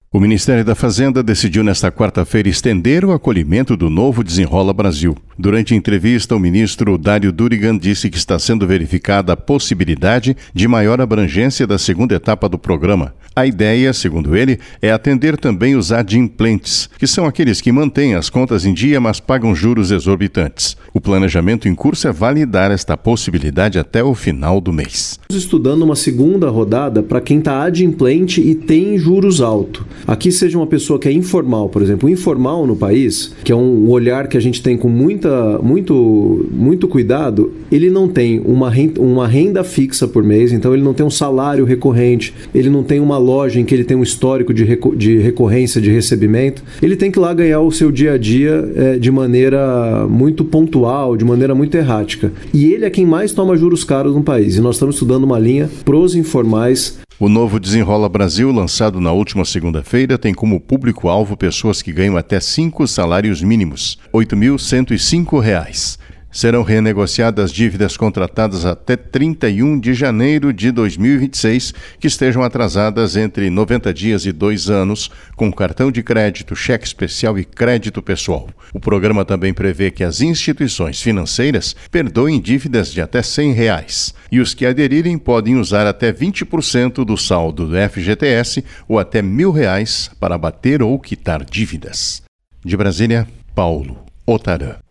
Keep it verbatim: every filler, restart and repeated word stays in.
O Ministério da Fazenda decidiu nesta quarta-feira estender o acolhimento do novo Desenrola Brasil. Durante a entrevista, o ministro Dário Durigan disse que está sendo verificada a possibilidade de maior abrangência da segunda etapa do programa. A ideia, segundo ele, é atender também os adimplentes, que são aqueles que mantêm as contas em dia, mas pagam juros exorbitantes. O planejamento em curso é validar esta possibilidade até o final do mês. Estamos estudando uma segunda rodada para quem está adimplente e tem juros altos. Aqui seja uma pessoa que é informal, por exemplo. O informal no país, que é um olhar que a gente tem com muita, muito, muito cuidado, ele não tem uma renda, uma renda fixa por mês, então ele não tem um salário recorrente, ele não tem uma loja em que ele tem um histórico de, reco- de recorrência de recebimento. Ele tem que ir lá ganhar o seu dia a dia é, de maneira muito pontual, de maneira muito errática. E ele é quem mais toma juros caros no país. E nós estamos estudando uma linha pros informais. O novo Desenrola Brasil, lançado na última segunda-feira, tem como público-alvo pessoas que ganham até cinco salários mínimos, oito mil cento e cinco reais. Serão renegociadas dívidas contratadas até trinta e um de janeiro de dois mil e vinte e seis, que estejam atrasadas entre noventa dias e dois anos, com cartão de crédito, cheque especial e crédito pessoal. O programa também prevê que as instituições financeiras perdoem dívidas de até cem reais. E os que aderirem podem usar até vinte por cento do saldo do F G T S ou até mil reais para abater ou quitar dívidas. De Brasília, Paulo Otarã.